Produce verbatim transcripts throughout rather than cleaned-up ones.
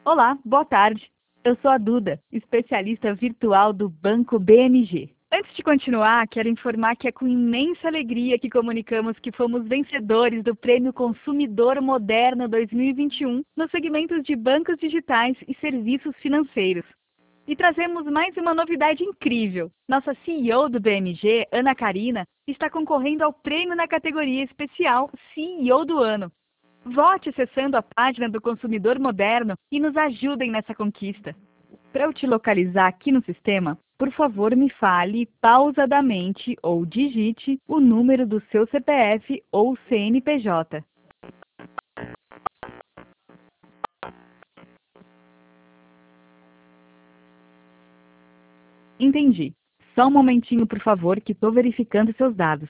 Olá, boa tarde. Eu sou a Duda, especialista virtual do Banco B M G. Antes de continuar, quero informar que é com imensa alegria que comunicamos que fomos vencedores do Prêmio Consumidor Moderno dois mil e vinte e um nos segmentos de bancos digitais e serviços financeiros. E trazemos mais uma novidade incrível. Nossa C E O do B M G, Ana Karina, está concorrendo ao prêmio na categoria especial C E O do Ano. Vote acessando a página do Consumidor Moderno e nos ajudem nessa conquista. Para eu te localizar aqui no sistema, por favor me fale pausadamente ou digite o número do seu C P F ou C N P J. Entendi. Só um momentinho, por favor, que estou verificando seus dados.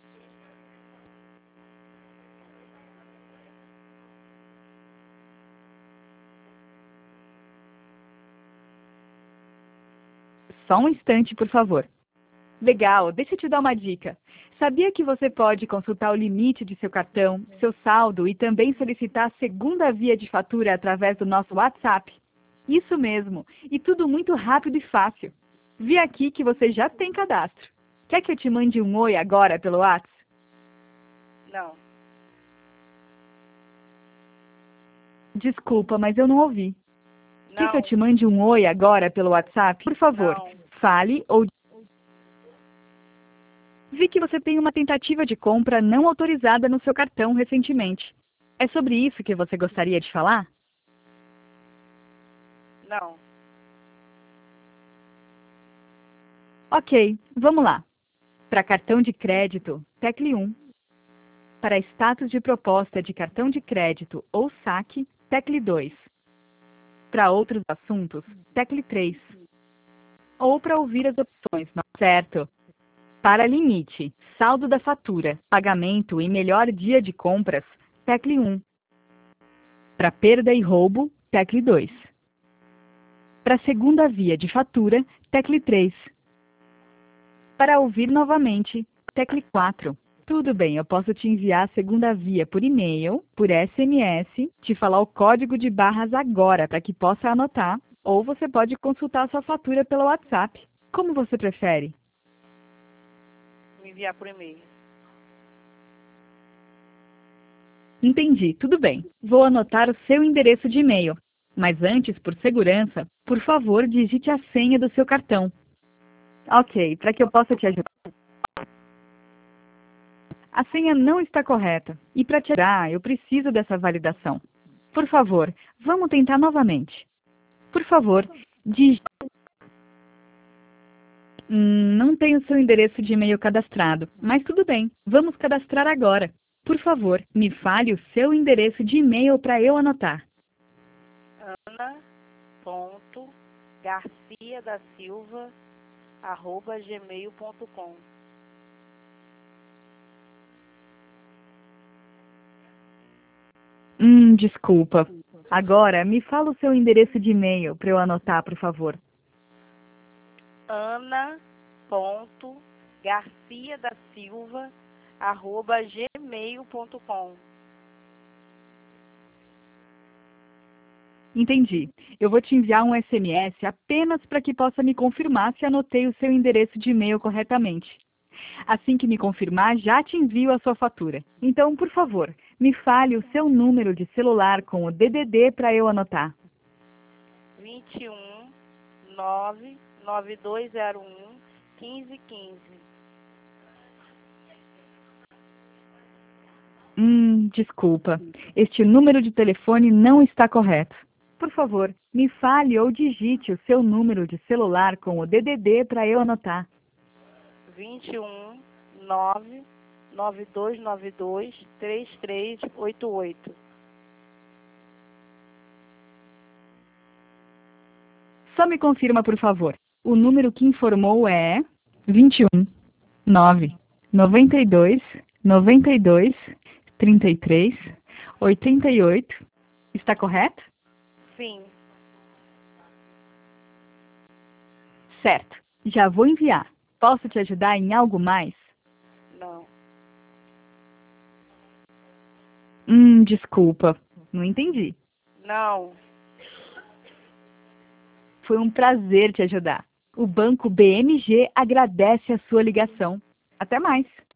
Só um instante, por favor. Legal, deixa eu te dar uma dica. Sabia que você pode consultar o limite de seu cartão, seu saldo e também solicitar a segunda via de fatura através do nosso WhatsApp? Isso mesmo, e tudo muito rápido e fácil. Vi aqui que você já tem cadastro. Quer que eu te mande um oi agora pelo WhatsApp? Não, Desculpa, mas eu não ouvi. Quer que eu não, te mande um oi agora pelo WhatsApp? Por favor, não. fale ou... Vi que você tem uma tentativa de compra não autorizada no seu cartão recentemente. É sobre isso que você gostaria de falar? Não. Ok, vamos lá. Para cartão de crédito, tecle um. Para status de proposta de cartão de crédito ou saque, tecle dois. Para outros assuntos, tecle três. Ou para ouvir as opções, não certo? Para limite, saldo da fatura, pagamento e melhor dia de compras, tecle um. Para perda e roubo, tecle dois. Para segunda via de fatura, tecle três. Para ouvir novamente, tecle quatro. Tudo bem, eu posso te enviar a segunda via por e-mail, por S M S, te falar o código de barras agora para que possa anotar, ou você pode consultar a sua fatura pelo WhatsApp. Como você prefere? Me enviar por e-mail. Entendi, tudo bem. Vou anotar o seu endereço de e-mail. Mas antes, por segurança, por favor, digite a senha do seu cartão. Ok, para que eu possa te ajudar. A senha não está correta. E para te ajudar, eu preciso dessa validação. Por favor, vamos tentar novamente. Por favor, digite. Hum, não tenho seu endereço de e-mail cadastrado, mas tudo bem. Vamos cadastrar agora. Por favor, me fale o seu endereço de e-mail para eu anotar. Ana ponto Garcia da Silva arroba gmail ponto com. Hum, desculpa. Agora, me fala o seu endereço de e-mail para eu anotar, por favor. Ana ponto Garcia da Silva arroba gmail ponto com. Entendi. Eu vou te enviar um S M S apenas para que possa me confirmar se anotei o seu endereço de e-mail corretamente. Assim que me confirmar, já te envio a sua fatura. Então, por favor, me fale o seu número de celular com o D D D para eu anotar. vinte e um nove nove dois zero um quinze quinze. Hum, desculpa. Este número de telefone não está correto. Por favor, me fale ou digite o seu número de celular com o D D D para eu anotar. vinte e um nove nove dois nove dois três três oito oito. Só me confirma, por favor. O número que informou é vinte e um nove noventa e dois noventa e dois trinta e três oitenta e oito. Está correto? Sim, Certo. Já vou enviar. Posso te ajudar em algo mais? não. Hum, desculpa. Não entendi. Não. foi um prazer te ajudar. O Banco B M G agradece a sua ligação. Até mais!